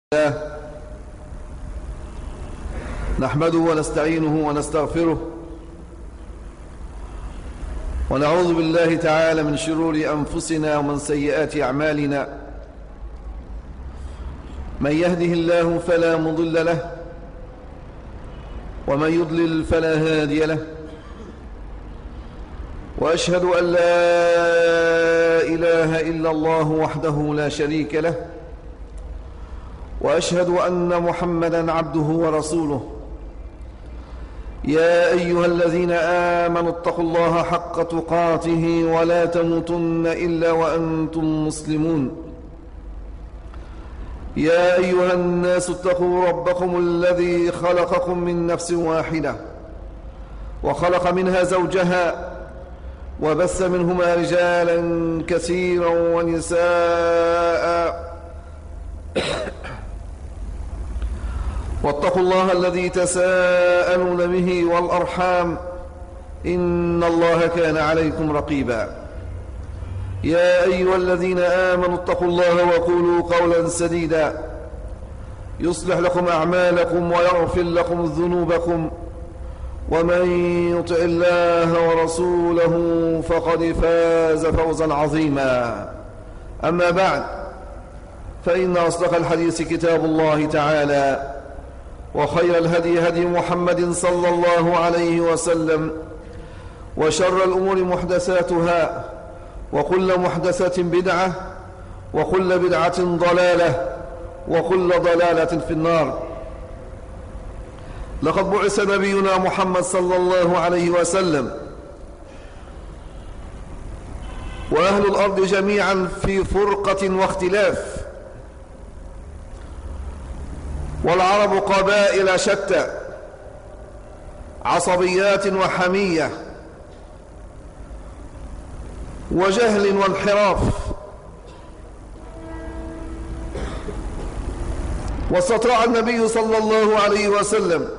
الله نحمده ونستعينه ونستغفره ونعوذ بالله تعالى من شرور أنفسنا ومن سيئات أعمالنا. من يهده الله فلا مضل له ومن يضلل فلا هادي له، وأشهد أن لا إله إلا الله وحده لا شريك له، وأشهد أن محمدًا عبده ورسوله. يا أيها الذين آمنوا اتقوا الله حق تقاته ولا تموتن إلا وأنتم مسلمون. يا أيها الناس اتقوا ربكم الذي خلقكم من نفس واحدة وخلق منها زوجها وبث منهما رجالا كثيرا ونساء، واتقوا الله الذي تساءلون به والأرحام إن الله كان عليكم رقيبا. يا أيها الذين آمنوا اتقوا الله وقولوا قولا سديدا يصلح لكم أعمالكم ويغفر لكم ذنوبكم، ومن يطع الله ورسوله فقد فاز فوزا عظيما. أما بعد، فإن أصدق الحديث كتاب الله تعالى، وخير الهدي هدي محمد صلى الله عليه وسلم، وشر الأمور محدثاتها، وكل محدثة بدعة، وكل بدعة ضلالة، وكل ضلالة في النار. لقد بعث نبينا محمد صلى الله عليه وسلم وأهل الأرض جميعا في فرقة واختلاف، والعرب قبائل شتى، عصبيات وحمية وجهل وانحراف. واستطاع النبي صلى الله عليه وسلم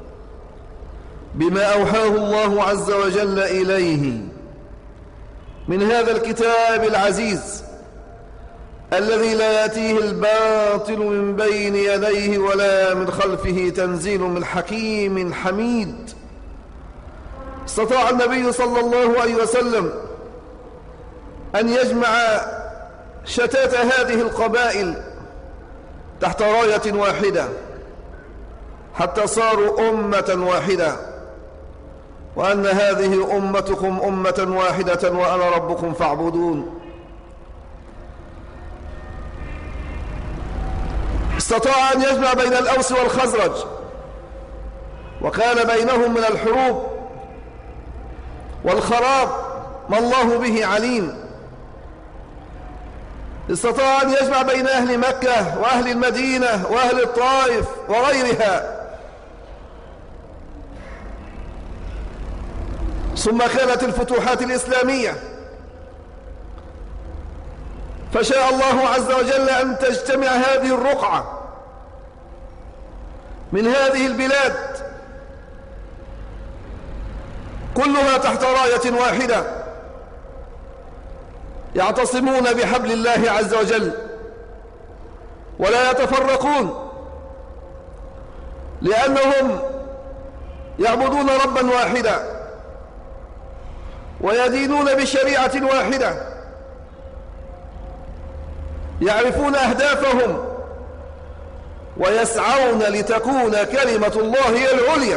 بما أوحاه الله عز وجل إليه من هذا الكتاب العزيز الذي لا يأتيه الباطل من بين يديه ولا من خلفه، تنزيل من حكيم حميد. استطاع النبي صلى الله عليه وسلم أن يجمع شتات هذه القبائل تحت راية واحدة حتى صاروا أمة واحدة، وأن هذه أمتكم أمة واحدة وأنا ربكم فاعبدون. استطاع أن يجمع بين الأوس والخزرج، وكان بينهم من الحروب والخراب ما الله به عليم. استطاع أن يجمع بين أهل مكة وأهل المدينة وأهل الطائف وغيرها. ثم كانت الفتوحات الإسلامية، فشاء الله عز وجل أن تجتمع هذه الرقعة من هذه البلاد كلها تحت راية واحدة، يعتصمون بحبل الله عز وجل ولا يتفرقون، لأنهم يعبدون ربا واحدا ويدينون بشريعة واحدة، يعرفون أهدافهم ويسعون لتكون كلمة الله هي العليا.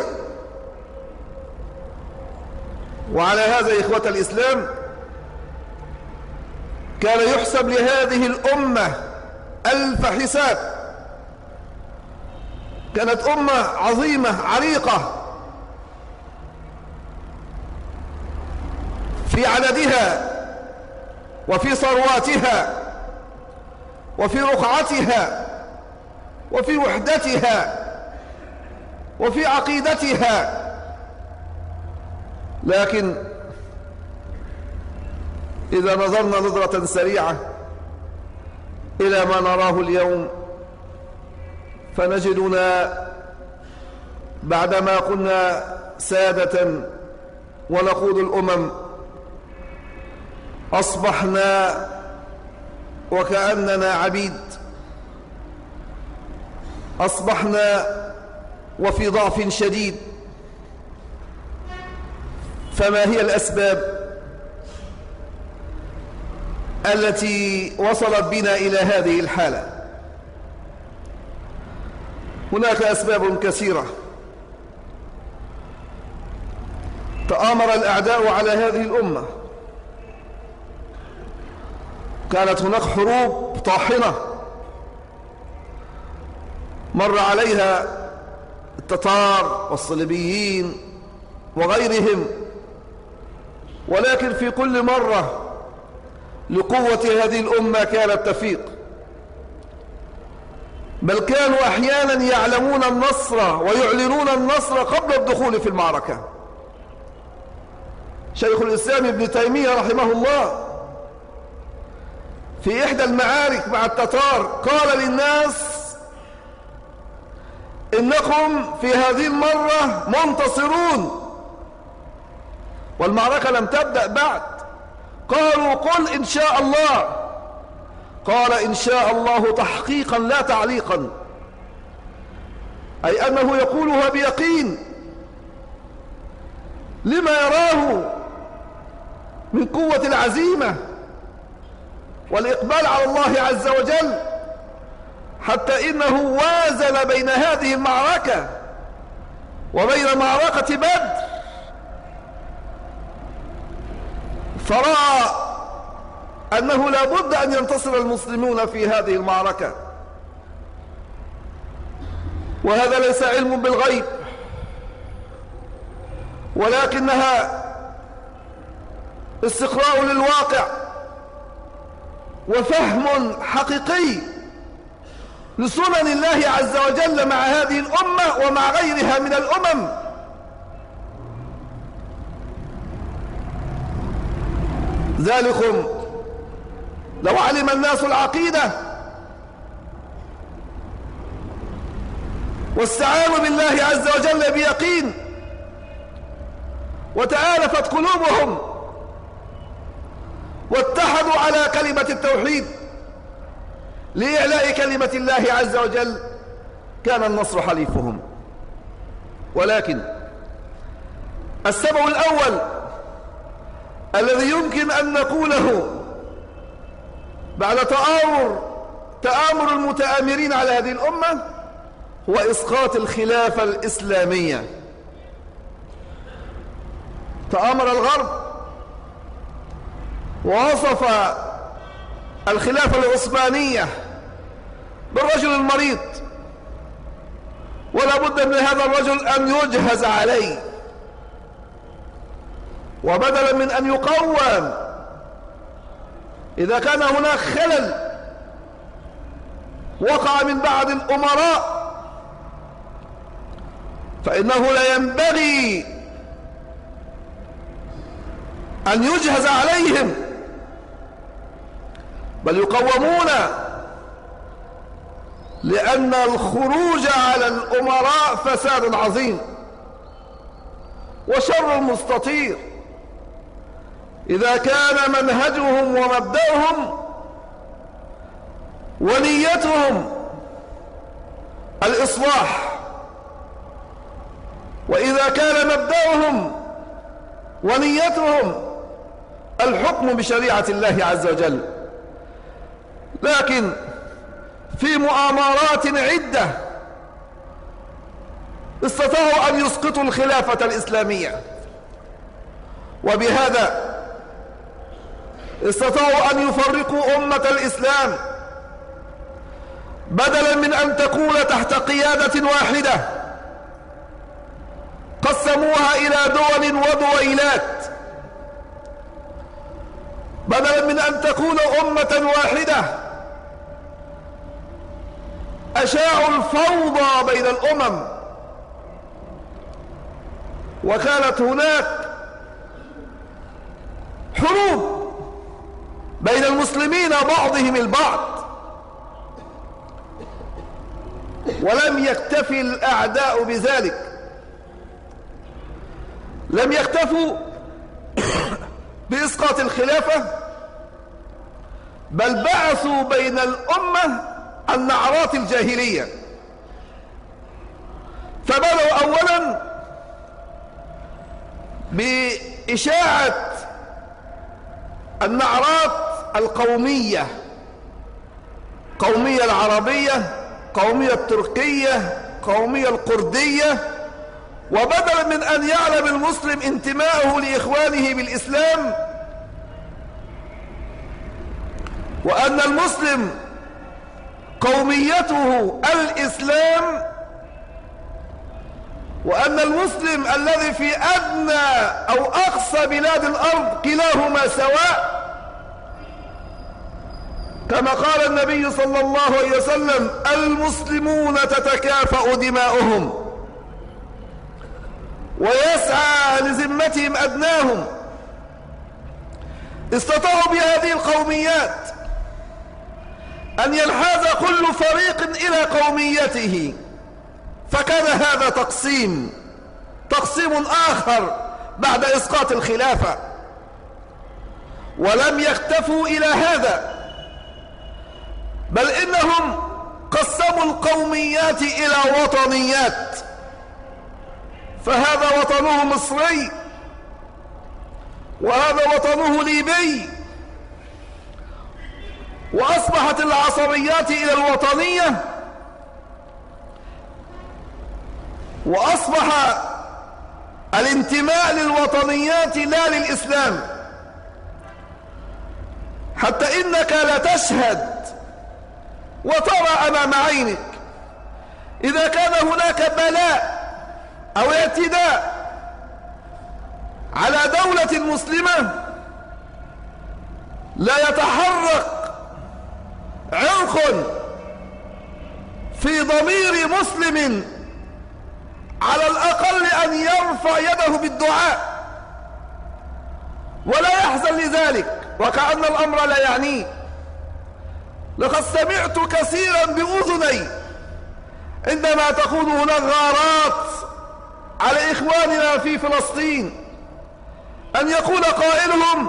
وعلى هذا إخوة الإسلام كان يحسب لهذه الأمة ألف حساب. كانت أمة عظيمة عريقة في عددها وفي ثرواتها وفي رقعتها وفي وحدتها وفي عقيدتها، لكن إذا نظرنا نظرة سريعة إلى ما نراه اليوم فنجدنا بعدما كنا سادة ونقود الأمم أصبحنا وكأننا عبيد، أصبحنا وفي ضعف شديد. فما هي الأسباب التي وصلت بنا إلى هذه الحالة؟ هناك أسباب كثيرة. تآمر الأعداء على هذه الأمة. كانت هناك حروب طاحنة مر عليها التتار والصليبيين وغيرهم، ولكن في كل مرة لقوة هذه الأمة كانت تفيق، بل كانوا أحيانا يعلمون النصر ويعلنون النصر قبل الدخول في المعركة. شيخ الإسلام ابن تيمية رحمه الله في إحدى المعارك مع التتار قال للناس: إنكم في هذه المرة منتصرون، والمعركة لم تبدأ بعد. قالوا: قل إن شاء الله. قال: إن شاء الله تحقيقا لا تعليقا، أي أنه يقولها بيقين لما يراه من قوة العزيمة والإقبال على الله عز وجل، حتى إنه وازن بين هذه المعركة وبين معركة بدر، فرأى أنه لا بد أن ينتصر المسلمون في هذه المعركة. وهذا ليس علم بالغيب، ولكنها استقراء للواقع وفهم حقيقي لسنن الله عز وجل مع هذه الأمة ومع غيرها من الأمم. ذلكم لو علم الناس العقيدة واستعانوا بالله عز وجل بيقين وتآلفت قلوبهم واتحدوا على كلمة التوحيد لإعلاء كلمة الله عز وجل، كان النصر حليفهم. ولكن السبب الأول الذي يمكن أن نقوله بعد تآمر المتآمرين على هذه الأمة هو إسقاط الخلافة الإسلامية. تآمر الغرب ووصف الخلافة العثمانية بالرجل المريض، ولا بد من هذا الرجل أن يجهز عليه، وبدلا من أن يقوم إذا كان هناك خلل وقع من بعض الأمراء، فإنه لا ينبغي أن يجهز عليهم، بل يقومون، لأن الخروج على الأمراء فساد عظيم وشر مستطير إذا كان منهجهم ومبدأهم ونيتهم الإصلاح، وإذا كان مبدأهم ونيتهم الحكم بشريعة الله عز وجل. لكن في مؤامرات عدة استطاعوا أن يسقطوا الخلافة الإسلامية، وبهذا استطاعوا أن يفرقوا أمة الإسلام، بدلا من أن تكون تحت قيادة واحدة قسموها إلى دول ودويلات، بدلا من أن تكون أمة واحدة أشاعوا الفوضى بين الأمم، وكانت هناك حروب بين المسلمين بعضهم البعض، ولم يكتفي الأعداء بذلك، لم يكتفوا بإسقاط الخلافة، بل بعثوا بين الأمة النعرات الجاهلية فبدأوا أولا بإشاعة النعرات القومية، قومية العربية، قومية التركية، قومية القردية. وبدلا من أن يعلم المسلم انتماءه لإخوانه بالإسلام وأن المسلم قوميته الإسلام، وأن المسلم الذي في أدنى أو أقصى بلاد الأرض كلاهما سواء، كما قال النبي صلى الله عليه وسلم: المسلمون تتكافأ دماؤهم ويسعى لذمتهم أدناهم. استطاعوا بهذه القوميات أن ينحاز كل فريق إلى قوميته، فكان هذا تقسيم آخر بعد إسقاط الخلافة. ولم يكتفوا إلى هذا، بل إنهم قسموا القوميات إلى وطنيات، فهذا وطنه مصري، وهذا وطنه ليبي، وأصبحت العصبيات إلى الوطنية، وأصبح الانتماء للوطنيات لا للإسلام، حتى إنك لا تشهد وترى أمام عينك إذا كان هناك بلاء أو اعتداء على دولة مسلمة لا يتحرك عرق في ضمير مسلم على الأقل أن يرفع يده بالدعاء ولا يحزن لذلك وكأن الأمر لا يعنيه. لقد سمعت كثيرا بأذني عندما تكون هناك غارات على إخواننا في فلسطين أن يقول قائلهم: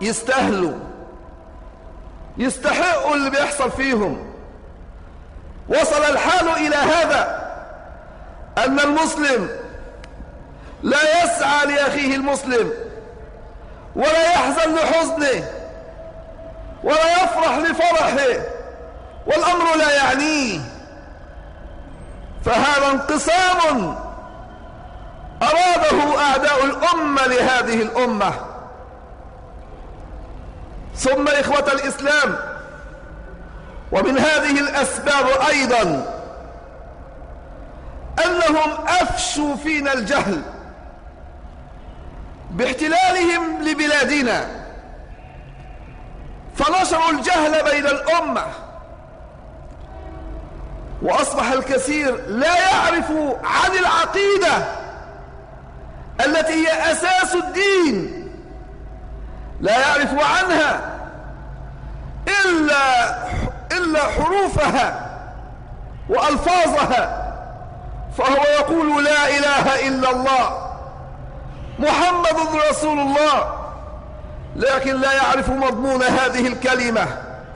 يستحقوا اللي بيحصل فيهم. وصل الحال إلى هذا أن المسلم لا يسعى لأخيه المسلم ولا يحزن لحزنه ولا يفرح لفرحه والأمر لا يعنيه. فهذا انقسام أراده أعداء الأمة لهذه الأمة. ثم إخوة الإسلام، ومن هذه الأسباب أيضا أنهم أفشوا فينا الجهل باحتلالهم لبلادنا، فنشروا الجهل بين الأمة، وأصبح الكثير لا يعرف عن العقيدة التي هي أساس الدين، لا يعرف عنها إلا حروفها وألفاظها، فهو يقول: لا إله إلا الله محمد رسول الله، لكن لا يعرف مضمون هذه الكلمة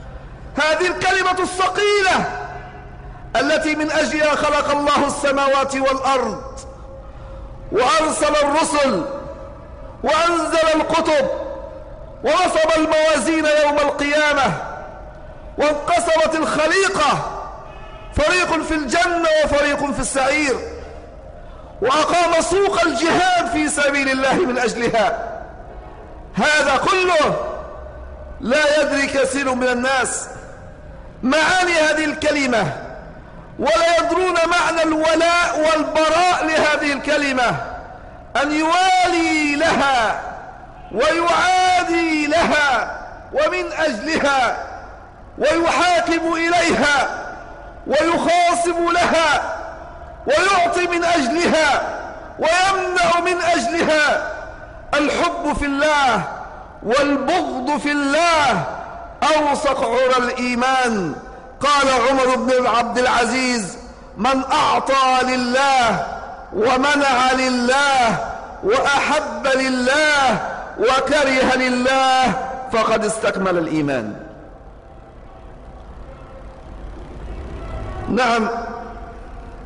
الثقيلة التي من أجلها خلق الله السماوات والأرض وأرسل الرسل وأنزل الكتب ونصب الموازين يوم القيامة، وانقسمت الخليقة، فريق في الجنة وفريق في السعير، وأقام سوق الجهاد في سبيل الله من أجلها. هذا كله لا يدري كثير من الناس معاني هذه الكلمة، ولا يدرون معنى الولاء والبراء لهذه الكلمة، أن يوالي لها ويعادي لها ومن أجلها، ويحاكم إليها ويخاصم لها ويعطي من أجلها ويمنع من أجلها. الحب في الله والبغض في الله أوثق عرى الإيمان. قال عمر بن عبد العزيز: من أعطى لله ومنع لله وأحب لله وكره لله فقد استكمل الإيمان. نعم،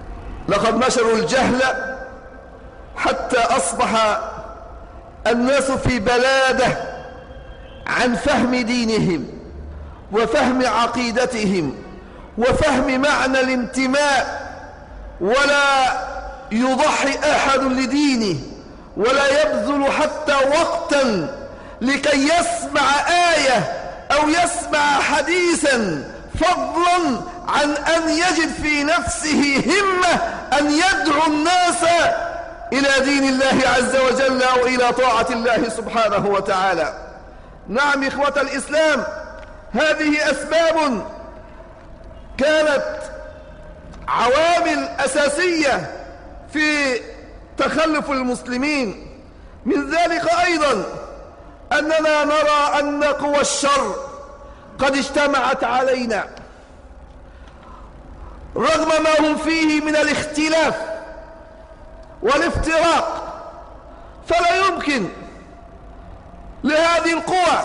لقد نشروا الجهل حتى أصبح الناس في بلادة عن فهم دينهم وفهم عقيدتهم وفهم معنى الانتماء، ولا يضحي أحد لدينه ولا يبذل حتى وقتا لكي يسمع آية أو يسمع حديثا، فضلا عن أن يجد في نفسه همة أن يدعو الناس إلى دين الله عز وجل وإلى طاعة الله سبحانه وتعالى. نعم إخوة الإسلام، هذه أسباب كانت عوامل أساسية في تخلف المسلمين. من ذلك أيضا أننا نرى أن قوى الشر قد اجتمعت علينا رغم ما هم فيه من الاختلاف والافتراق، فلا يمكن لهذه القوى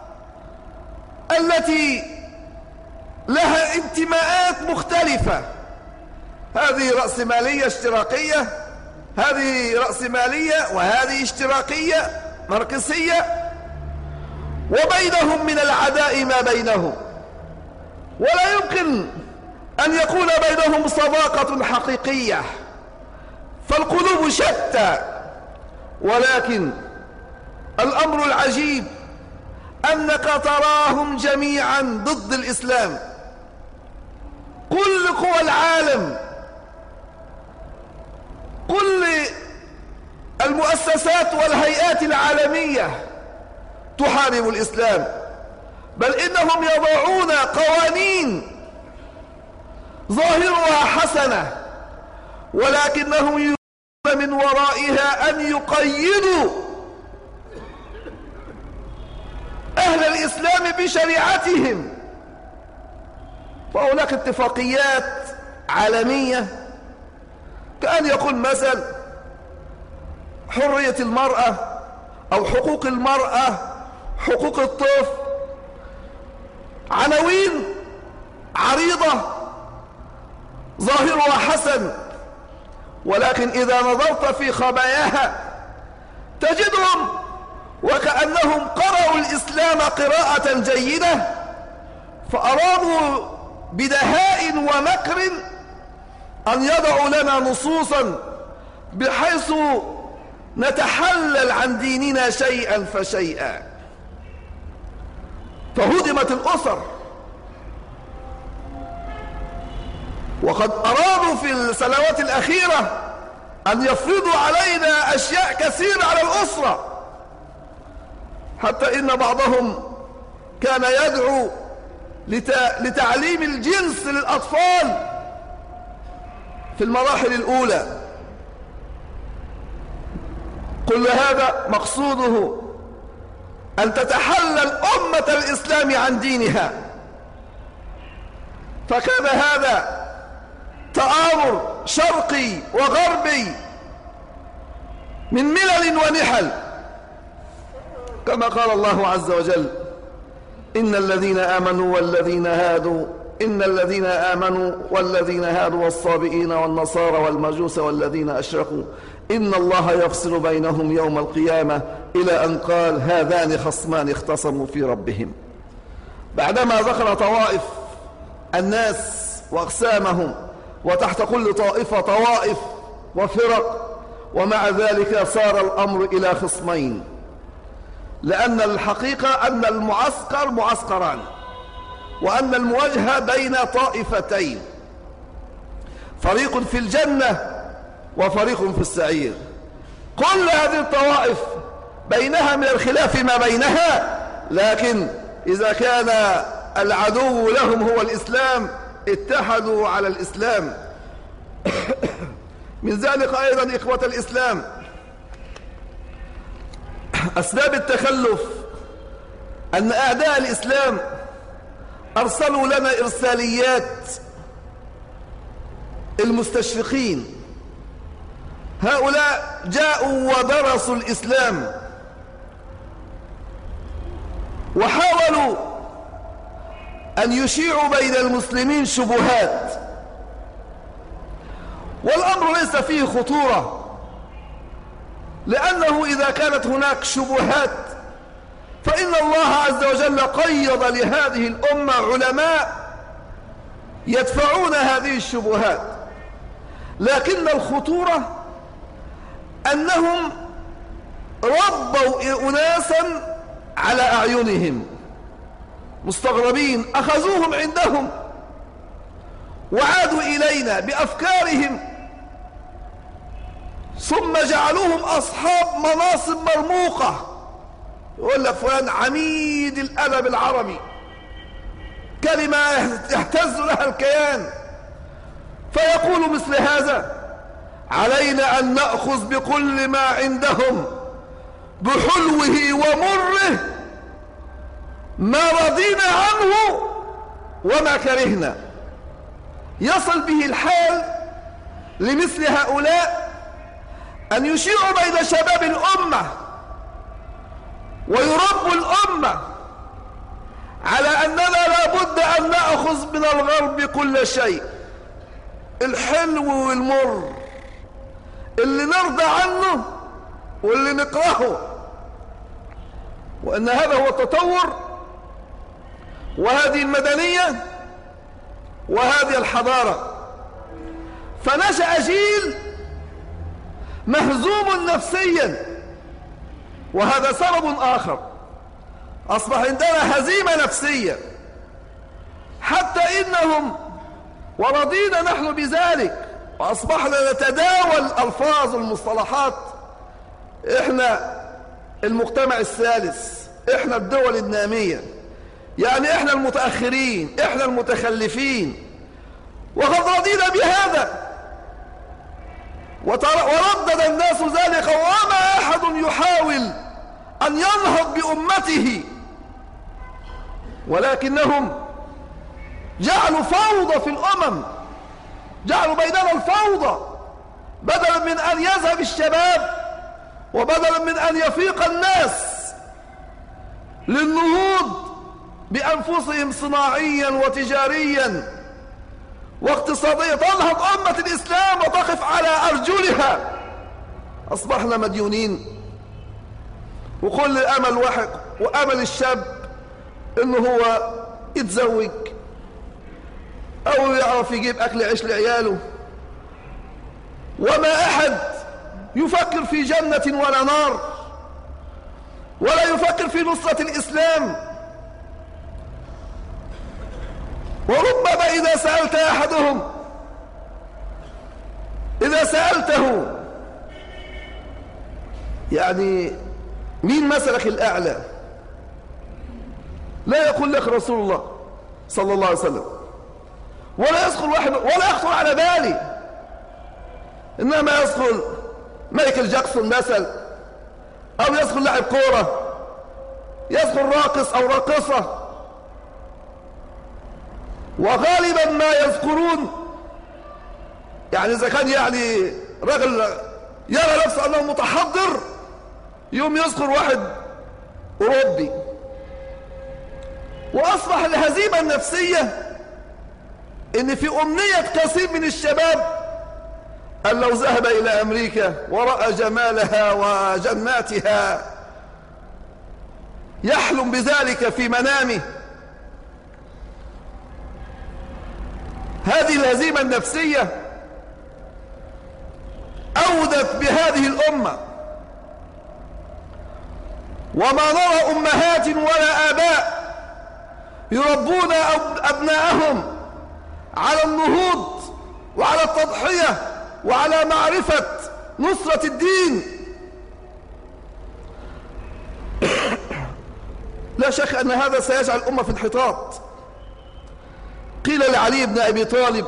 التي لها انتماءات مختلفة، هذه رأسمالية اشتراكية، هذه رأسمالية وهذه اشتراكية ماركسية، وبينهم من العداء ما بينهم، ولا يمكن أن يكون بينهم صداقة حقيقية، فالقلوب شتى. ولكن الأمر العجيب أنك تراهم جميعا ضد الإسلام. كل قوى العالم، كل المؤسسات والهيئات العالمية تحارب الإسلام، بل إنهم يضعون قوانين ظاهرها حسنة، ولكنهم يريدون من ورائها أن يقيدوا أهل الإسلام بشريعتهم. فهناك اتفاقيات عالمية كأن يقول مثلا حرية المرأة أو حقوق المرأة، حقوق الطفل، عناوين عريضة ظاهرها حسن، ولكن إذا نظرت في خباياها تجدهم وكأنهم قرأوا الإسلام قراءة جيدة، فأرادوا بدهاء ومكر أن يضعوا لنا نصوصا بحيث نتحلل عن ديننا شيئا فشيئا. فهدمت الأسر، وقد أرادوا في السنوات الأخيرة أن يفرضوا علينا أشياء كثيرة على الأسرة، حتى إن بعضهم كان يدعو لتعليم الجنس للأطفال في المراحل الأولى. كل هذا مقصوده أن تتحلل أمة الإسلام عن دينها. فكان هذا تآمر شرقي وغربي من ملل ونحل، كما قال الله عز وجل: إن الذين آمنوا والذين هادوا والصابئين والنصارى والمجوس والذين أشركوا إن الله يفصل بينهم يوم القيامة، إلى أن قال: هذان خصمان اختصموا في ربهم. بعدما ذكر طوائف الناس وأقسامهم، وتحت كل طائفة طوائف وفرق، ومع ذلك صار الأمر إلى خصمين، لأن الحقيقة أن المعسكر معسكران، وأن المواجهة بين طائفتين، فريق في الجنة وفريق في السعير. كل هذه الطوائف بينها من الخلاف ما بينها، لكن إذا كان العدو لهم هو الإسلام اتحدوا على الإسلام. من ذلك أيضا إخوة الإسلام أسباب التخلف أن أعداء الإسلام أرسلوا لنا إرساليات المستشرقين. هؤلاء جاءوا ودرسوا الإسلام وحاولوا أن يشيعوا بين المسلمين شبهات، والأمر ليس فيه خطورة، لأنه إذا كانت هناك شبهات فإن الله عز وجل قيض لهذه الأمة علماء يدفعون هذه الشبهات. لكن الخطورة أنهم ربوا أناسا على أعينهم مستغربين، أخذوهم عندهم وعادوا إلينا بأفكارهم، ثم جعلوهم أصحاب مناصب مرموقة. يقول لك فلان عميد الأدب العربي، كلمة يهتز لها الكيان، فيقول مثل هذا: علينا أن نأخذ بكل ما عندهم بحلوه ومره، ما رضينا عنه وما كرهنا. يصل به الحال لمثل هؤلاء أن يشيعوا بين شباب الأمة ويربوا الأمة على أننا لا بد أن نأخذ من الغرب كل شيء، الحلو والمر، اللي نرضى عنه واللي نكرهه، وأن هذا هو التطور وهذه المدنية وهذه الحضارة. فنشأ جيل مهزوم نفسيا، وهذا سبب آخر، أصبح عندنا هزيمة نفسية، حتى إنهم ورضينا نحن بذلك وأصبحنا نتداول ألفاظ المصطلحات. إحنا المجتمع الثالث، إحنا الدول النامية، يعني إحنا المتأخرين، إحنا المتخلفين، وقد رضينا بهذا وردد الناس ذلك، وما أحد يحاول أن ينهض بأمته، ولكنهم جعلوا فوضى في الأمم، جعلوا بيننا الفوضى، بدلا من أن يذهب الشباب وبدلا من أن يفيق الناس للنهوض بأنفسهم صناعيا وتجاريا واقتصاديا، تنهض أمة الإسلام وتقف على أرجلها، أصبحنا مديونين. وكل أمل واحد وأمل الشاب إنه هو يتزوج أو يعرف يجيب أكل عيش لعياله، وما أحد يفكر في جنة ولا نار، ولا يفكر في نصرة الإسلام. وربما إذا سألت أحدهم، إذا سألته يعني مين مثلك الأعلى، لا يقول لك رسول الله صلى الله عليه وسلم، ولا يدخل واحد، ولا يخطر على بالي، إنما يدخل مايكل جاكسون مثل، أو يدخل لاعب كورة، يدخل راقص أو راقصة. وغالبا ما يذكرون، يعني إذا كان يعني رجل يرى نفسه أنه متحضر يوم يذكر واحد أوروبي. وأصبح الهزيمة النفسية إن في أمنية كثير من الشباب أن لو ذهب إلى أمريكا ورأى جمالها وجناتها يحلم بذلك في منامه. هذه الهزيمة النفسية أودت بهذه الأمة، وما نرى أمهات ولا آباء يربون أبناءهم على النهوض وعلى التضحية وعلى معرفة نصرة الدين. لا شك أن هذا سيجعل الأمة في انحطاط. قيل لعلي بن أبي طالب: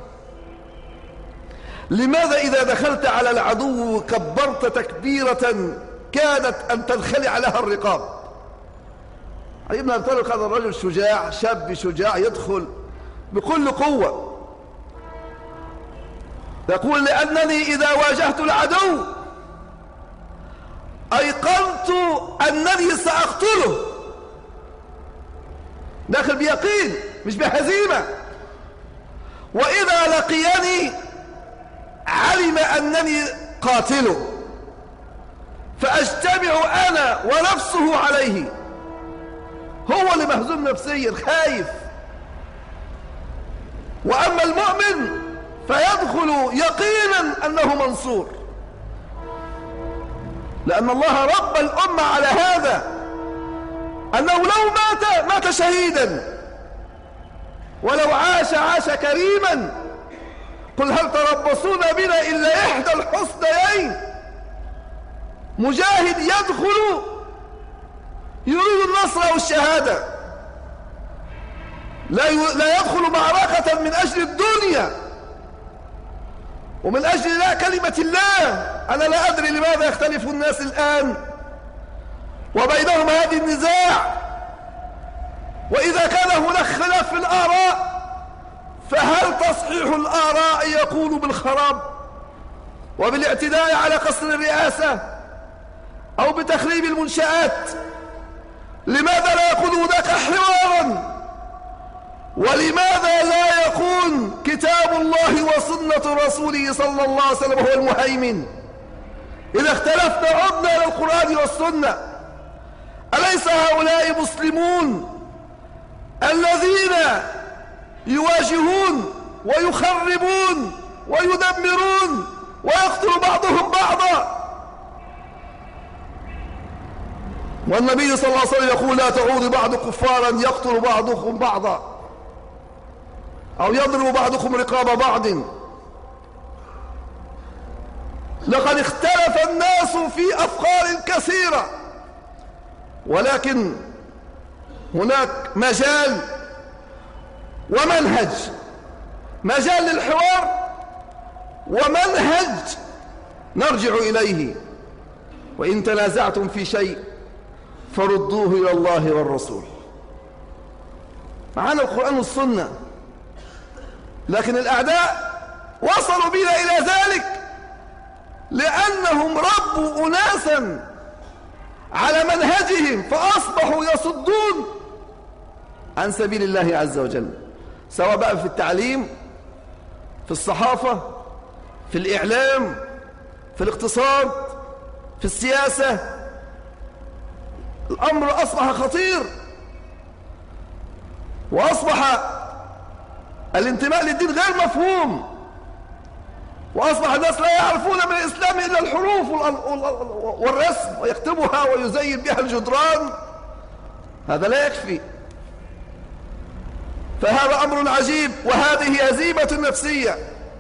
لماذا إذا دخلت على العدو كبرت تكبيرة كادت أن تنخلع لها الرقاب؟ علي بن أبي طالب هذا الرجل شجاع، شاب شجاع يدخل بكل قوة، يقول: لأنني إذا واجهت العدو أيقنت أنني سأقتله، داخل بيقين مش بهزيمة. وإذا لقيني كأنني قاتله، فأجتمع أنا ونفسه عليه. هو اللي مهزوم نفسيا خايف. وأما المؤمن فيدخل يقينا أنه منصور، لأن الله رب الأمة على هذا، أنه لو مات شهيدا، ولو عاش كريما. قل هل تربصون بنا إلا إحدى الحسنيين. مجاهد يدخل يريد النصر أو الشهادة، لا يدخل معركة من أجل الدنيا ومن أجل لا كلمة الله. أنا لا أدري لماذا يختلف الناس الآن وبينهم هذه النزاع. وإذا كان هناك خلاف في الآراء، فهل تصحيح الآراء يكون بالخراب وبالاعتداء على قصر الرئاسة أو بتخريب المنشآت؟ لماذا لا يكون هناك حوارا؟ ولماذا لا يكون كتاب الله وسنة رسوله صلى الله عليه وسلم هو المهيمن؟ إذا اختلفنا عدنا إلى القرآن والسنة. أليس هؤلاء مسلمون الذين يواجهون ويخربون ويدمرون ويقتل بعضهم بعضا؟ والنبي صلى الله عليه وسلم يقول لا تعود بعض كفارا يقتل بعضكم بعضا أو يضرب بعضكم رقاب بعض. لقد اختلف الناس في أفكار كثيرة، ولكن هناك مجال ومنهج، مجال للحوار ومنهج نرجع إليه. وإن تنازعتم في شيء فردوه إلى الله والرسول. معنا القرآن والسنة، لكن الأعداء وصلوا بنا إلى ذلك لأنهم ربوا أناسا على منهجهم فأصبحوا يصدون عن سبيل الله عز وجل، سواء بقى في التعليم، في الصحافة، في الإعلام، في الاقتصاد، في السياسة. الأمر أصبح خطير، وأصبح الانتماء للدين غير مفهوم، وأصبح الناس لا يعرفون من الإسلام إلا الحروف والرسم، ويكتبها ويزين بها الجدران. هذا لا يكفي. فهذا أمر عجيب، وهذه هزيمة نفسية.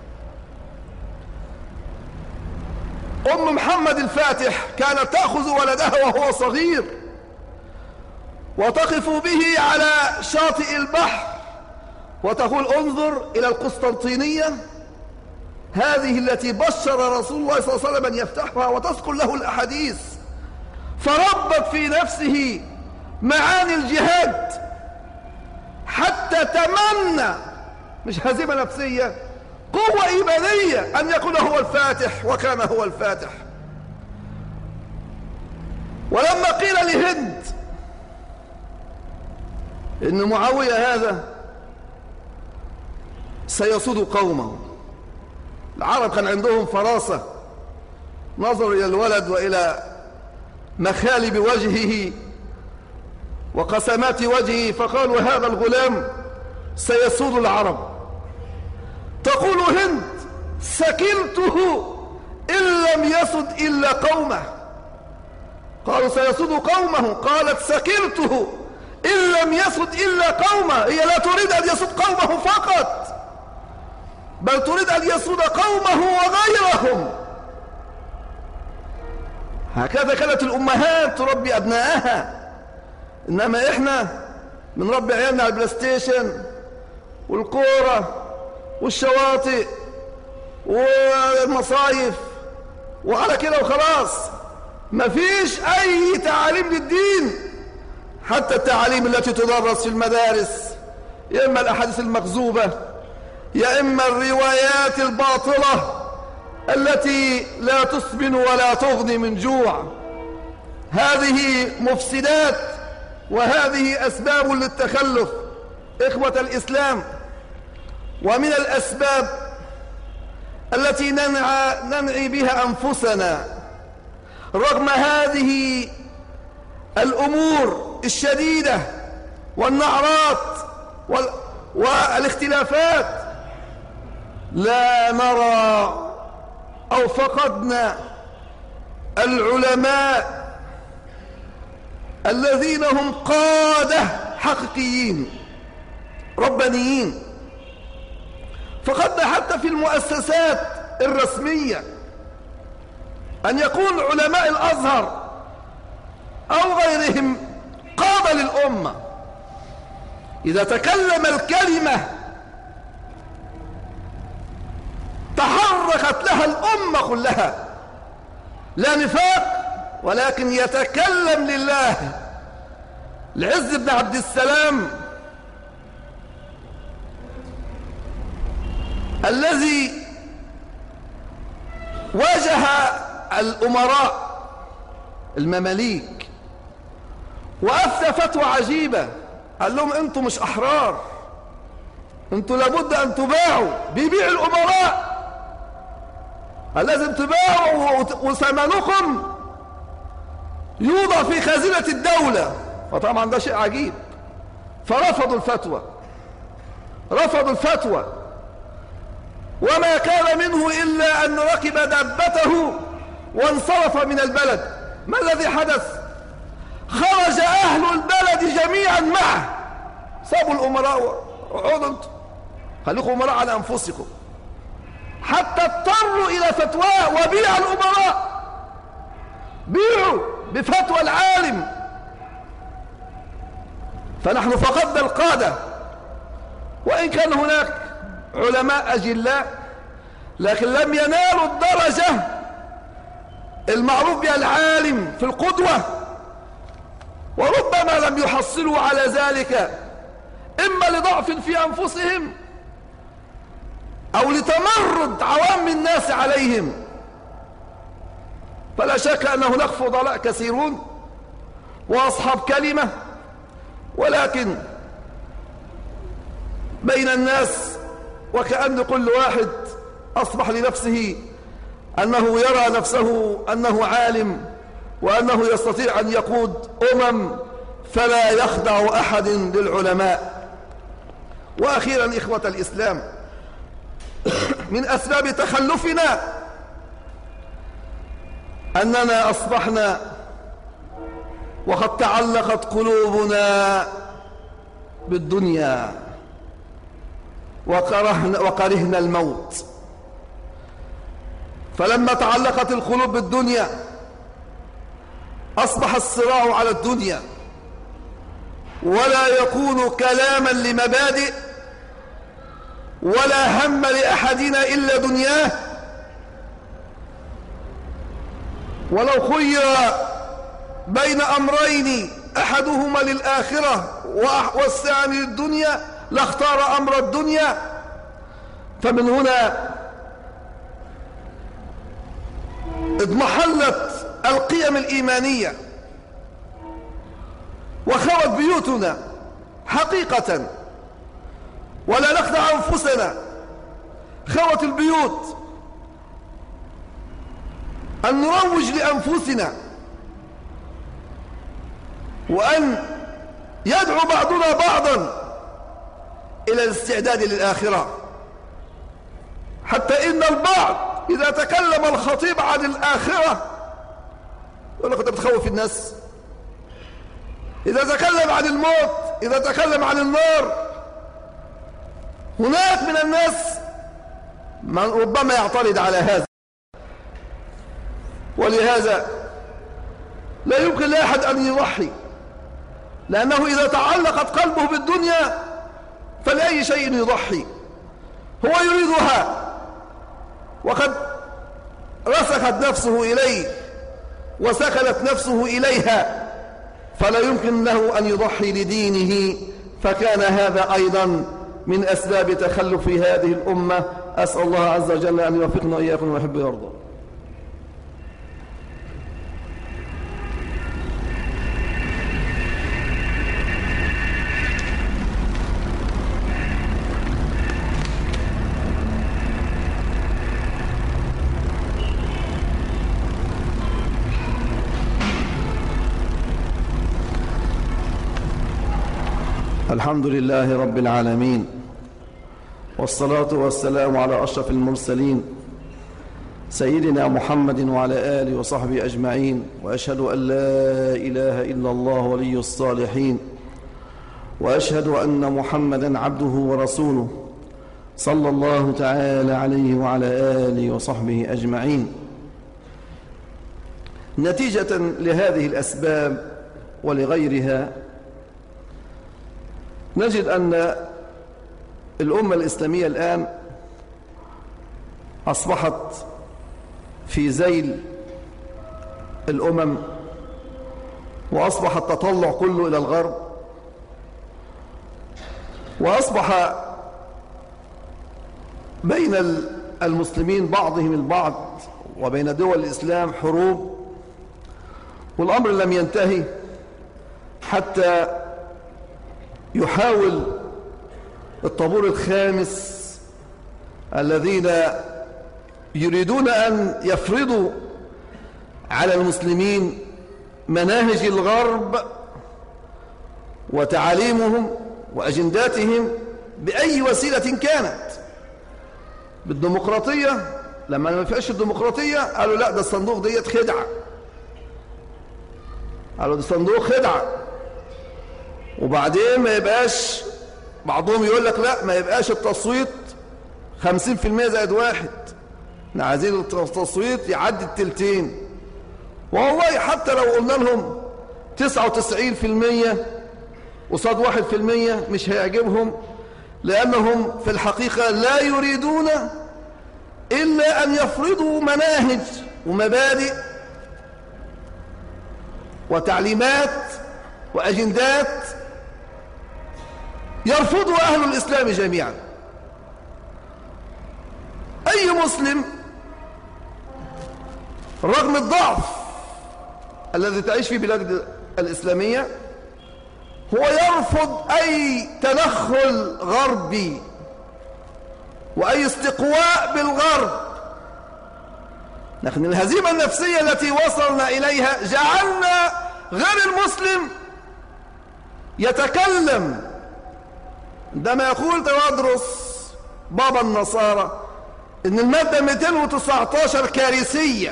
أم محمد الفاتح كانت تأخذ ولدها وهو صغير وتقف به على شاطئ البحر وتقول انظر إلى القسطنطينية هذه التي بشر رسول الله صلى الله عليه وسلم أن يفتحها، وتذكر له الأحاديث. فربت في نفسه معاني الجهاد حتى تمنى، مش هزيمة نفسية، قوة إيمانية، أن يكون هو الفاتح، وكان هو الفاتح. ولما قيل لهند إن معاوية هذا سيسود قومه، العرب كان عندهم فراسة، نظروا إلى الولد وإلى مخالب وجهه وقسمات وجهه فقالوا هذا الغلام سيسود العرب. تقول هند سكلته إن لم يسد إلا قومه. قالوا سيسود قومه، قالت سكلته إن لم يسد إلا قومه. هي لا تريد أن يسود قومه فقط، بل تريد أن يسود قومه وغيرهم. هكذا كانت الأمهات تربي أبنائها، إنما إحنا بنربي عيالنا على البلاي ستيشن والكورة والشواطئ والمصايف وعلى كده وخلاص. مفيش أي تعاليم للدين، حتى التعاليم التي تدرس في المدارس يا إما الأحاديث المكذوبة يا إما الروايات الباطلة التي لا تسمن ولا تغني من جوع. هذه مفسدات وهذه أسباب للتخلف إخوة الإسلام. ومن الأسباب التي ننعي بها أنفسنا رغم هذه الأمور الشديدة والنعرات والاختلافات، لا نرى أو فقدنا العلماء الذين هم قادة حقيقيين ربانيين. فقدنا حتى في المؤسسات الرسمية أن يكون علماء الأزهر أو غيرهم قادة للأمة. إذا تكلم الكلمة تحركت لها الأمة كلها، لا نفاق، ولكن يتكلم لله. العز بن عبد السلام الذي واجه الأمراء المماليك وأفتى فتوى عجيبة، قال لهم أنتم مش أحرار، أنتم لابد أن تباعوا. بيبيع الأمراء، قال لازم تباعوا وثمنكم يوضع في خزينة الدولة. فطبعا ده شيء عجيب، فرفضوا الفتوى، رفضوا الفتوى، وما كان منه إلا أن ركب دابته وانصرف من البلد. ما الذي حدث؟ خرج أهل البلد جميعا معه، سابوا الأمراء، اقعدوا انتم، خليكم أمراء على أنفسكم، حتى اضطروا إلى فتوى وبيع الأمراء، بيعوا بفتوى العالم. فنحن فقدنا القادة، وإن كان هناك علماء أجلاء لكن لم ينالوا الدرجة المعروف بها العالم في القدوة، وربما لم يحصلوا على ذلك إما لضعف في أنفسهم أو لتمرد عوام الناس عليهم. فلا شك أن هناك فضلاء كثيرون وأصحاب كلمة، ولكن بين الناس وكأن كل واحد أصبح لنفسه أنه يرى نفسه أنه عالم وأنه يستطيع أن يقود فلا يخضع أحد للعلماء. وأخيرا إخوة الإسلام، من أسباب تخلفنا أننا أصبحنا وقد تعلقت قلوبنا بالدنيا وكرهنا الموت. فلما تعلقت القلوب بالدنيا أصبح الصراع على الدنيا، ولا يكون كلاما لمبادئ ولا هم لأحدنا إلا دنياه. ولو خير بين أمرين أحدهما للآخرة والثاني للدنيا لاختار أمر الدنيا. فمن هنا اضمحلت القيم الإيمانية وخوت بيوتنا حقيقة، ولا نخدع أنفسنا، خوت البيوت. أن نروج لأنفسنا وأن يدعو بعضنا بعضا إلى الاستعداد للآخرة، حتى إن البعض إذا تكلم الخطيب عن الآخرة يقول لك أنت بتخوف الناس. إذا تكلم عن الموت، إذا تكلم عن النار، هناك من الناس من ربما يعترض على هذا. ولهذا لا يمكن لأحد أن يضحي، لأنه إذا تعلقت قلبه بالدنيا فلأي شيء يضحي. هو يريدها وقد رسخت نفسه إليه وسكنت نفسه إليها، فلا يمكن له أن يضحي لدينه. فكان هذا أيضا من أسباب تخلف هذه الأمة. أسأل الله عز وجل أن يوفقنا وإياكم ويحب ويرضى. الحمد لله رب العالمين، والصلاة والسلام على أشرف المرسلين سيدنا محمد وعلى آله وصحبه أجمعين. وأشهد أن لا إله إلا الله ولي الصالحين، وأشهد أن محمدا عبده ورسوله صلى الله تعالى عليه وعلى آله وصحبه أجمعين. نتيجة لهذه الأسباب ولغيرها نجد أن الأمة الإسلامية الآن أصبحت في ذيل الأمم، وأصبح التطلع كله إلى الغرب، وأصبح بين المسلمين بعضهم البعض وبين دول الإسلام حروب، والأمر لم ينتهي حتى يحاول الطابور الخامس الذين يريدون أن يفرضوا على المسلمين مناهج الغرب وتعاليمهم وأجنداتهم بأي وسيلة كانت. بالديمقراطية، لما ما فيهاش الديمقراطية قالوا لا، ده الصندوق ديت خدعة، قالوا ده صندوق خدعة. وبعدين ما يبقاش، بعضهم يقول لك لا، ما يبقاش التصويت 50% زائد 1، احنا عايزين التصويت يعدي التلتين. والله حتى لو قلنا لهم 99% قصاد 1% مش هيعجبهم، لأنهم في الحقيقة لا يريدون إلا أن يفرضوا مناهج ومبادئ وتعليمات وأجندات يرفضها أهل الإسلام جميعا. أي مسلم رغم الضعف الذي تعيش في بلاد الإسلامية هو يرفض أي تدخل غربي وأي استقواء بالغرب. لكن الهزيمة النفسية التي وصلنا إليها جعلنا غير المسلم يتكلم عندما يقول تودرس بابا النصارى إن المادة 219 كارثية.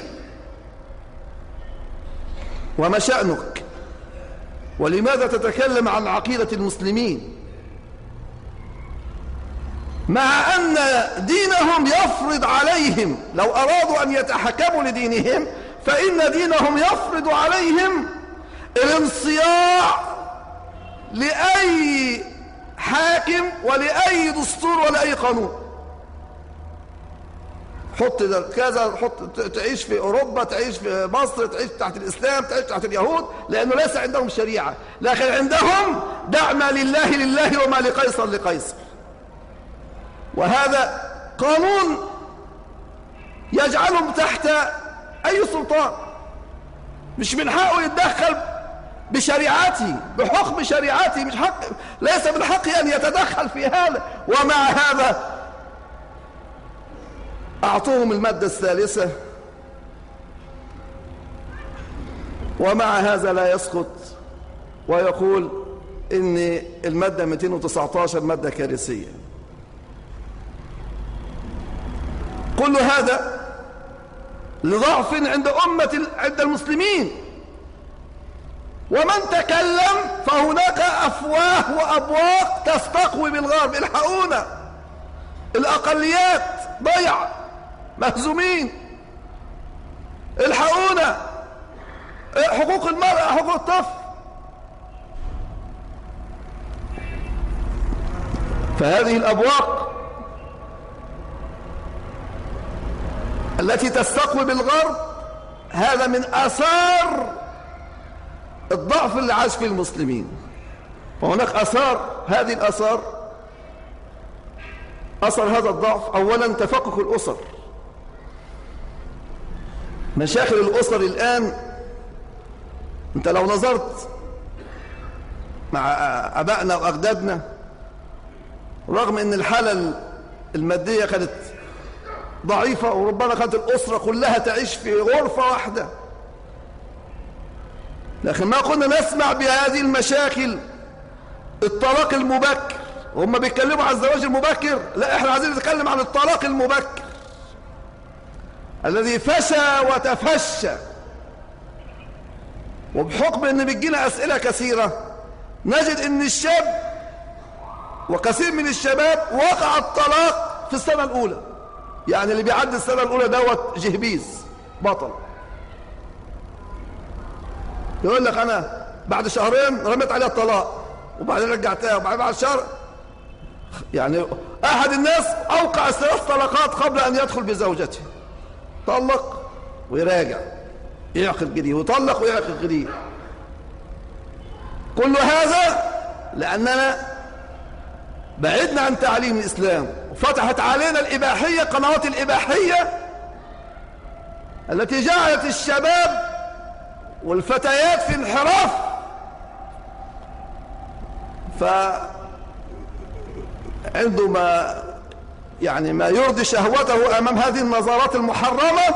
وما شأنك؟ ولماذا تتكلم عن عقيدة المسلمين مع أن دينهم يفرض عليهم، لو أرادوا أن يتحكموا لدينهم فإن دينهم يفرض عليهم الانصياع لأي حاكم ولأي دستور ولأي قانون. حط كذا، حط، تعيش في أوروبا، تعيش في مصر، تعيش تحت الإسلام، تعيش تحت اليهود، لأنه ليس عندهم شريعة، لكن عندهم دع ما لله لله وما لقيصر لقيصر. وهذا قانون يجعلهم تحت أي سلطان، مش من حقه يتدخل بشريعته، بحكم شريعته، مش حق، ليس من حقه أن يتدخل في هذا. ومع هذا أعطوهم المادة الثالثة، ومع هذا لا يسقط ويقول إن المادة 219 مادة كارثية. كل هذا لضعف عند المسلمين. ومن تكلم فهناك أفواه وأبواق تستقوي بالغرب. الحقونا، الأقليات ضيع، مهزومين، الحقونا، حقوق المرأة، حقوق الطفل. فهذه الأبواق التي تستقوي بالغرب هذا من آثار الضعف اللي عاش فيه المسلمين. وهناك آثار، هذه الآثار، أثر هذا الضعف أولا تفكك الأسر. مشاكل الأسر الآن، أنت لو نظرت مع أبائنا وأجدادنا، رغم أن الحالة المادية كانت ضعيفة وربما كانت الأسرة كلها تعيش في غرفة واحدة، لكن ما كنا نسمع بهذه المشاكل الطلاق المبكر. هم بيتكلموا عن الزواج المبكر، لا احنا عايزين نتكلم عن الطلاق المبكر الذي فشى وتفشى. وبحكم ان بتجينا اسئله كثيره نجد ان الشاب وكثير من الشباب وقع الطلاق في السنه الاولى. يعني اللي بيعدي السنه الاولى دوت جهبيز بطل، يقول لك انا بعد شهرين رميت عليها الطلاق وبعدين رجعتها وبعدين بعد شهر. يعني احد الناس اوقع 3 طلقات قبل ان يدخل بزوجته، طلق ويراجع يعقد جديد ويطلق ويعقد جديد. كل هذا لاننا بعدنا عن تعليم الاسلام، وفتحت علينا الاباحيه، قنوات الاباحيه التي جعلت الشباب والفتيات في انحراف. فعنده ما يرضي شهوته امام هذه النظرات المحرمه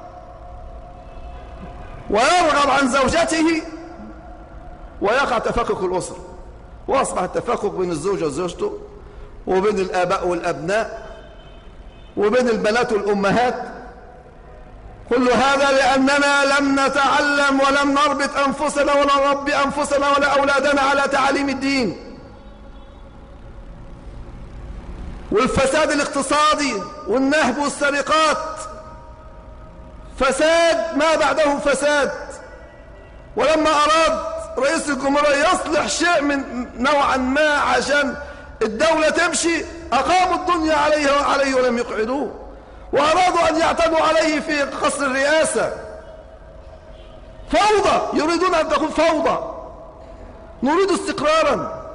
ويرغب عن زوجته، ويقع تفكك الاسره، واصبح التفكك بين الزوجه وزوجته، وبين الاباء والابناء، وبين البنات والامهات. كل هذا لأننا لم نتعلم ولم نربط أنفسنا ولا نربي أنفسنا ولا أولادنا على تعاليم الدين. والفساد الاقتصادي والنهب والسرقات فساد ما بعده فساد. ولما أراد رئيس الجمهورية يصلح شيء من نوعا ما عشان الدولة تمشي، أقاموا الدنيا عليه ولم يقعدوه، وأرادوا أن يعتدوا عليه في قصر الرئاسة. فوضى، يريدون أن تكون فوضى. نريد استقرارا،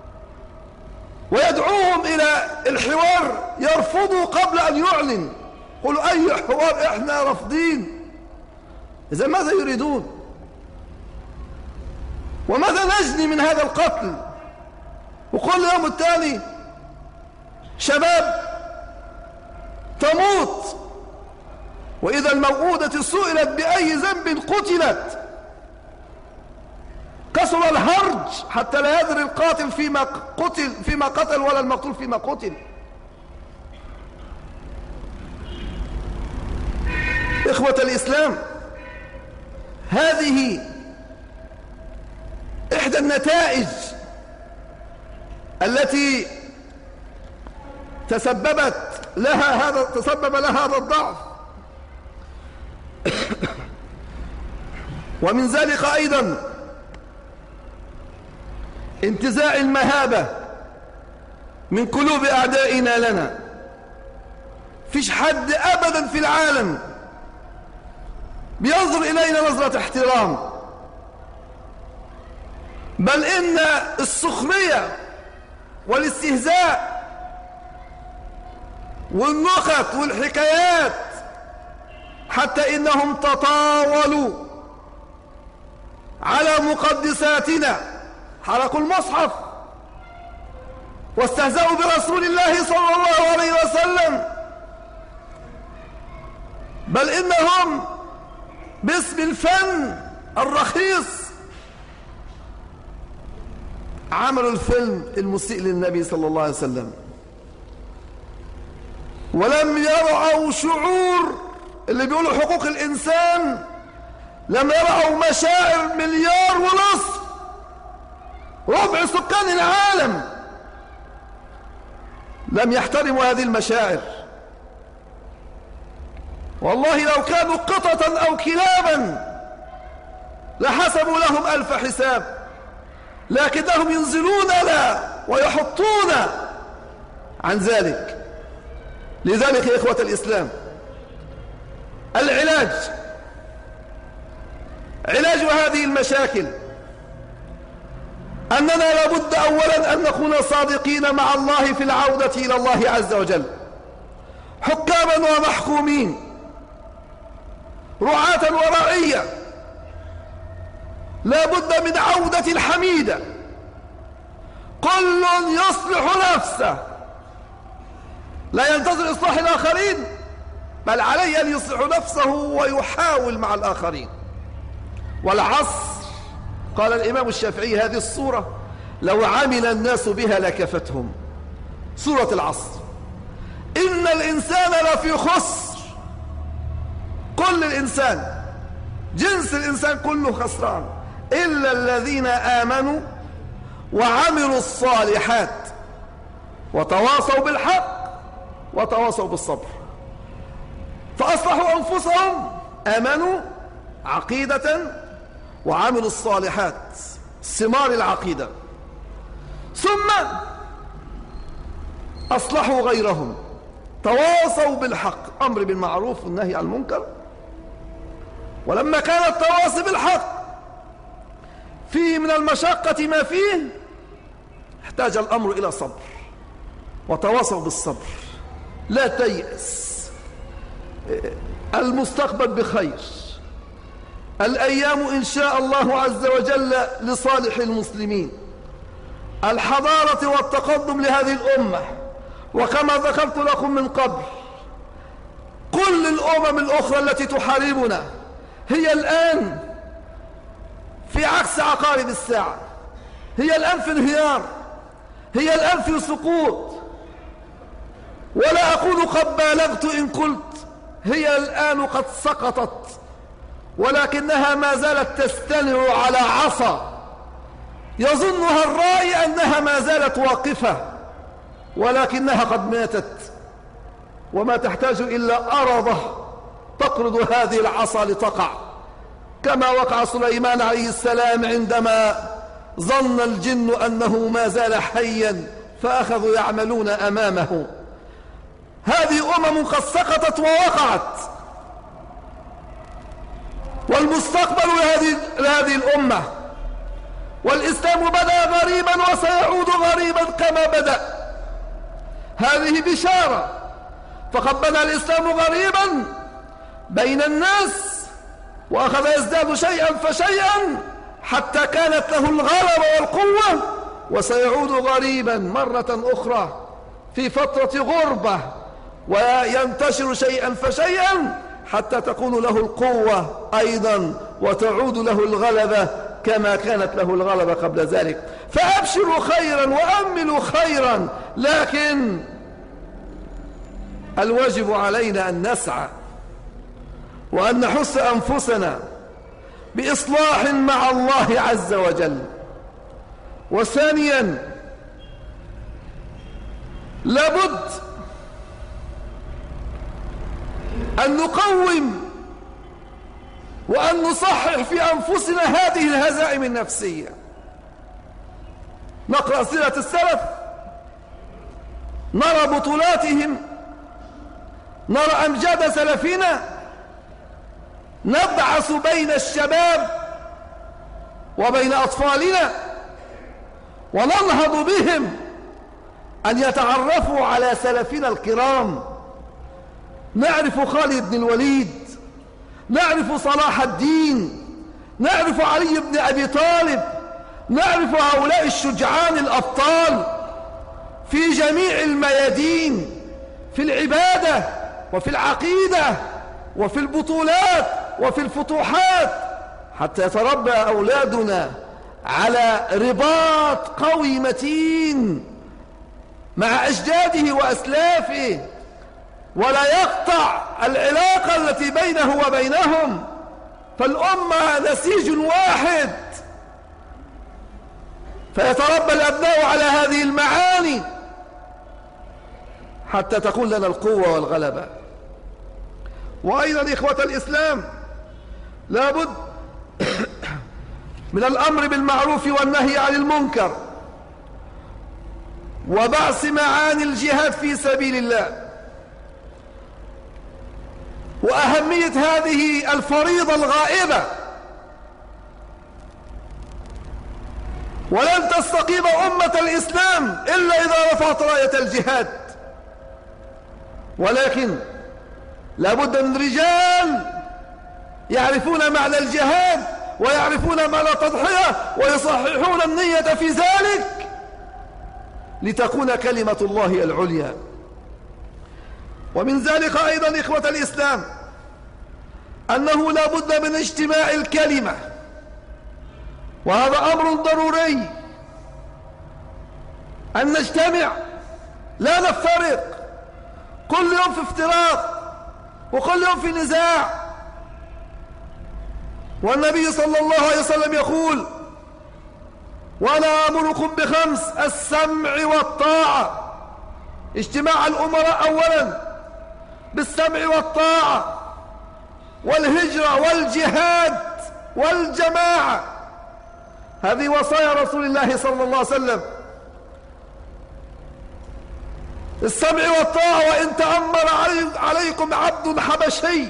ويدعوهم إلى الحوار يرفضوا قبل أن يعلن. قلوا أي حوار، إحنا رافضين. إذا ماذا يريدون؟ وماذا نجني من هذا القتل؟ وكل يوم التالي شباب تموت، وإذا الموءودة سئلت بأي ذنب قتلت. كسر الهرج حتى لا يدري القاتل فيما قتل ولا المقتول فيما قتل. إخوة الإسلام، هذه إحدى النتائج التي تسبب لها هذا الضعف. ومن ذلك أيضا انتزاع المهابة من قلوب أعدائنا لنا. فيش حد أبدا في العالم بينظر إلينا نظرة احترام، بل إن السخرية والاستهزاء والنكت والحكايات، حتى إنهم تطاولوا على مقدساتنا، حرقوا المصحف واستهزأوا برسول الله صلى الله عليه وسلم، بل إنهم باسم الفن الرخيص عملوا الفيلم المسيء للنبي صلى الله عليه وسلم، ولم يرعوا شعور اللي بيقولوا حقوق الإنسان، لم يرعوا مشاعر 1.5 مليار، ربع سكان العالم لم يحترموا هذه المشاعر. والله لو كانوا قطة أو كلابا لحسبوا لهم 1000 حساب، لكنهم ينزلوننا ويحطون عن ذلك. لذلك يا إخوة الإسلام، علاج هذه المشاكل أننا لابد أولا أن نكون صادقين مع الله في العودة إلى الله عز وجل، حكاما ومحكومين، رعاة ورعية. لابد من عودة الحميدة، كل يصلح نفسه، لا ينتظر إصلاح الآخرين، بل عليه أن يصلح نفسه ويحاول مع الآخرين. والعصر، قال الإمام الشافعي هذه الصورة لو عمل الناس بها لكفتهم. سورة العصر. إن الإنسان لفي خسر، كل الإنسان، جنس الإنسان كله خسران، إلا الذين آمنوا وعملوا الصالحات وتواصوا بالحق وتواصوا بالصبر. فأصلحوا أنفسهم، آمنوا عقيدة وعملوا الصالحات، ثمار العقيدة، ثم أصلحوا غيرهم، تواصوا بالحق، أمر بالمعروف والنهي عن المنكر. ولما كان التواصي بالحق فيه من المشقة ما فيه، احتاج الأمر إلى صبر، وتواصوا بالصبر. لا تيأس، المستقبل بخير، الأيام إن شاء الله عز وجل لصالح المسلمين، الحضارة والتقدم لهذه الأمة. وكما ذكرت لكم من قبل، كل الأمم الأخرى التي تحاربنا هي الآن في عكس عقارب الساعة، هي الآن في انهيار، هي الآن في سقوط. ولا أقول قد بالغت إن قلت هي الآن قد سقطت، ولكنها ما زالت تستنر على عصا يظنها الرائي أنها ما زالت واقفة، ولكنها قد ماتت، وما تحتاج إلا أرضه تقرض هذه العصا لتقع، كما وقع سليمان عليه السلام عندما ظن الجن أنه ما زال حيا فأخذوا يعملون أمامه. هذه قد سقطت ووقعت، والمستقبل لهذه الأمة. والإسلام بدأ غريبا وسيعود غريبا كما بدأ، هذه بشارة. فقد بدأ الإسلام غريبا بين الناس، وأخذ يزداد شيئا فشيئا حتى كانت له الغلبة والقوة، وسيعود غريبا مرة أخرى في فترة غربة، وينتشر شيئا فشيئا حتى تكون له القوة أيضا، وتعود له الغلبة كما كانت له الغلبة قبل ذلك. فأبشروا خيرا وأملوا خيرا، لكن الواجب علينا أن نسعى وأن نحث أنفسنا بإصلاح مع الله عز وجل. وثانيا، لابد أن نقوم وأن نصحح في أنفسنا هذه الهزائم النفسية. نقرأ سيرة السلف، نرى بطولاتهم، نرى أمجاد سلفنا، نبعث بين الشباب وبين أطفالنا وننهض بهم أن يتعرفوا على سلفنا الكرام. نعرف خالد بن الوليد، نعرف صلاح الدين، نعرف علي بن أبي طالب، نعرف هؤلاء الشجعان الأبطال في جميع الميادين، في العبادة وفي العقيدة وفي البطولات وفي الفتوحات، حتى يتربى أولادنا على رباط قوي متين مع أجداده وأسلافه، ولا يقطع العلاقة التي بينه وبينهم، فالأمة نسيج واحد. فيتربى الأبناء على هذه المعاني حتى تكون لنا القوة والغلبة. وأيضا إخوة الإسلام، لابد من الأمر بالمعروف والنهي عن المنكر، وبعث معاني الجهاد في سبيل الله، وأهمية هذه الفريضة الغائبة. ولن تستقيم أمة الإسلام إلا إذا رفعت راية الجهاد. ولكن لابد من رجال يعرفون معنى الجهاد ويعرفون معنى التضحية ويصححون النية في ذلك لتكون كلمة الله العليا. ومن ذلك أيضا إخوة الإسلام أنه لا بد من اجتماع الكلمة، وهذا أمر ضروري. أن نجتمع لا نفترق، كل يوم في افتراق وكل يوم في نزاع. والنبي صلى الله عليه وسلم يقول: وأنا أمركم بخمس: السمع والطاعة. اجتماع الأمراء أولا بالسمع والطاعة، والهجرة والجهاد والجماعة، هذه وصايا رسول الله صلى الله عليه وسلم. السمع والطاعة وإن تأمر عليكم عبد حبشي.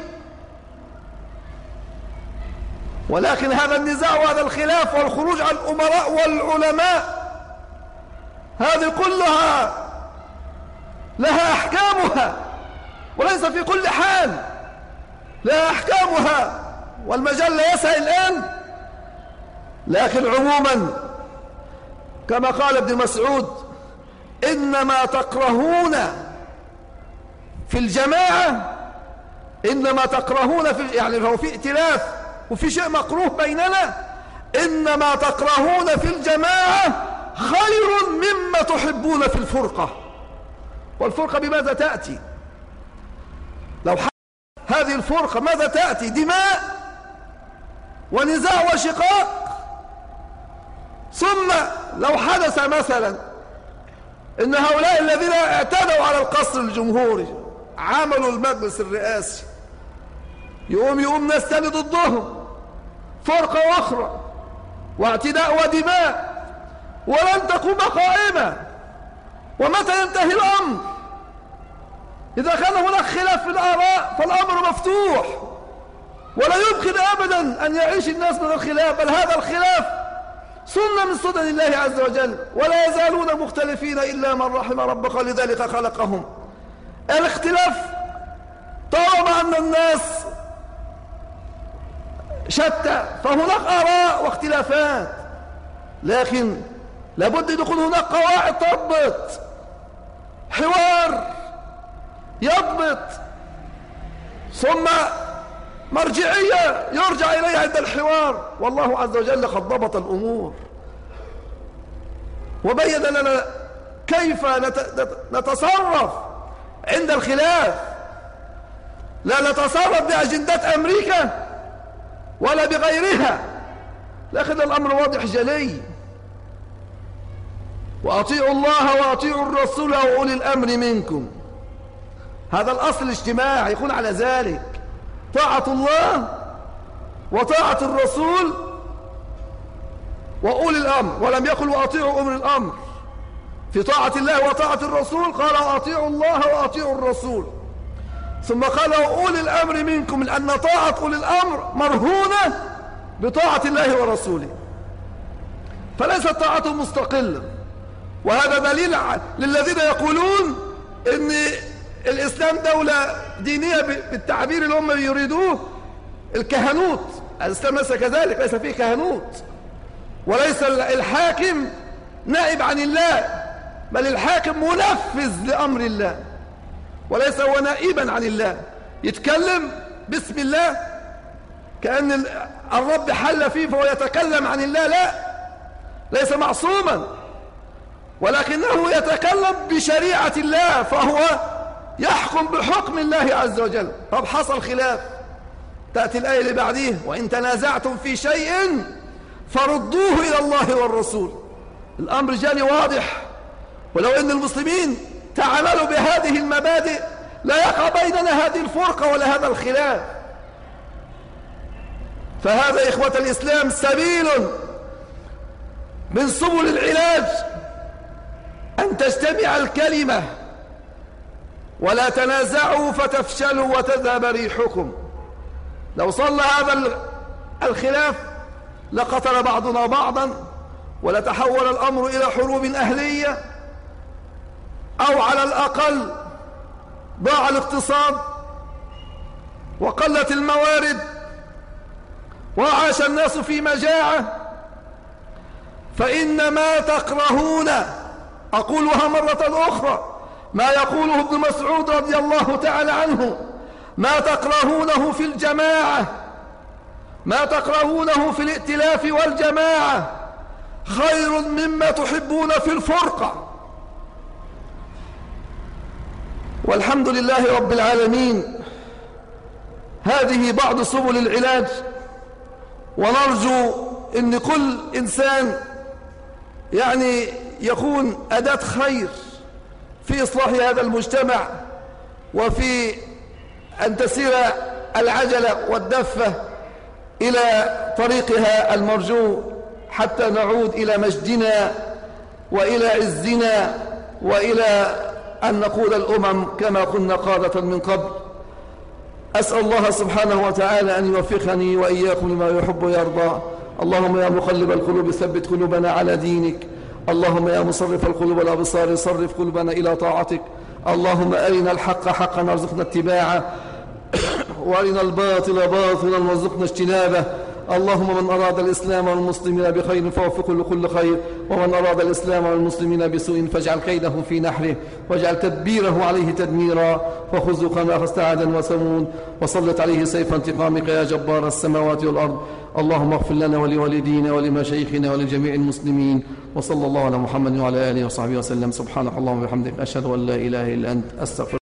ولكن هذا النزاع وهذا الخلاف والخروج عن الأمراء والعلماء هذه كلها لها أحكامها، وليس في كل حال، لها أحكامها، والمجال لا يسعى الآن. لكن عموما كما قال ابن مسعود: إنما تكرهون في الجماعة، إنما تكرهون في، يعني هو في ائتلاف وفي شيء مكروه بيننا، إنما تكرهون في الجماعة خير مما تحبون في الفرقة. والفرقة بماذا تأتي؟ لو هذه الفرقة ماذا تأتي؟ دماء ونزاع وشقاق. ثم لو حدث مثلا إن هؤلاء الذين اعتدوا على القصر الجمهوري عملوا المجلس الرئاسي، يقوم ناس تاني ضدهم، فرقة أخرى، واعتداء ودماء، ولن تقوم قائمة. ومتى ينتهي الأمر؟ إذا كان هناك خلاف في الآراء فالأمر مفتوح، ولا يمكن أبدا أن يعيش الناس من الخلاف، بل هذا الخلاف سنة من سنن الله عز وجل، ولا يزالون مختلفين إلا من رحم ربك لذلك خلقهم. الاختلاف طالما أن الناس شتى فهناك آراء واختلافات، لكن لابد أن يكون هناك قواعد تضبط، حوار يضبط، ثم مرجعية يرجع إليها عند الحوار. والله عز وجل قد ضبط الأمور وبين لنا كيف نتصرف عند الخلاف. لا نتصرف بأجندات أمريكا ولا بغيرها، لكن الأمر واضح جلي: وأطيعوا الله وأطيعوا الرسول وأولي الأمر منكم. هذا الأصل الاجتماعي يكون على ذلك: طاعة الله وطاعة الرسول وأولي الأمر. ولم يقل وأطيعوا أولي الأمر، في طاعة الله وطاعة الرسول قال وأطيعوا الله وأطيعوا الرسول، ثم قال أولي الأمر منكم، لأن طاعة أولي الأمر مرهونة بطاعة الله ورسوله، فليست طاعته مستقلة. وهذا دليل للذين يقولون إن الإسلام دولة دينية بالتعبير اللي هم يريدوه، الكهنوت. الإسلام ليس كذلك، ليس فيه كهنوت، وليس الحاكم نائب عن الله، بل الحاكم منفذ لأمر الله، وليس هو نائبا عن الله يتكلم باسم الله كأن الرب حل فيه فهو يتكلم عن الله. لا، ليس معصوما، ولكنه يتكلم بشريعة الله، فهو يحكم بحكم الله عز وجل. طب حصل خلاف، تأتي الآية اللي بعديه: وإن تنازعتم في شيء فردوه إلى الله والرسول. الأمر جالي واضح، ولو أن المسلمين تعاملوا بهذه المبادئ لا يقع بيننا هذه الفرقة ولا هذا الخلاف. فهذا إخوة الإسلام سبيل من سبل العلاج، أن تجتمع الكلمة ولا تنازعوا فتفشلوا وتذهب ريحكم. لو صلى هذا الخلاف لقتل بعضنا بعضا، ولتحول الأمر إلى حروب أهلية، أو على الأقل ضاع الاقتصاد وقلت الموارد وعاش الناس في مجاعة. فإن ما تكرهون، أقولها مرة أخرى، ما يقوله ابن مسعود رضي الله تعالى عنه: ما تكرهونه في الجماعة، ما تكرهونه في الائتلاف والجماعة خير مما تحبون في الفرقة. والحمد لله رب العالمين. هذه بعض سبل العلاج، ونرجو أن كل إنسان يعني يكون أداة خير في إصلاح هذا المجتمع، وفي أن تسير العجلة والدفة إلى طريقها المرجو، حتى نعود إلى مجدنا وإلى عزنا وإلى أن نقود الأمم كما كنا قادة من قبل. أسأل الله سبحانه وتعالى أن يوفقني وإياكم لما يحب ويرضى. اللهم يا مقلب القلوب ثبت قلوبنا على دينك. اللهم يا مصرف القلوب والأبصار صرف قلوبنا إلى طاعتك. اللهم أرنا الحق حقا وارزقنا اتباعه، وأرنا الباطل باطلا وارزقنا اجتنابه. اللهم من أراد الإسلام والمسلمين بخير فوفقه لكل خير، ومن أراد الإسلام والمسلمين بسوء فاجعل كيده في نحره، واجعل تدبيره عليه تدميرا، وخذه كما أخذت عادا وثمود، وسلط عليه سيف انتقامك يا جبار السماوات والأرض. اللهم اغفر لنا ولوالدينا ولمشايخنا ولجميع المسلمين، وصلى الله على محمد وعلى آله وصحبه وسلم. سبحانك اللهم وبحمدك، أشهد أن لا إله إلا أنت، أستغفرك.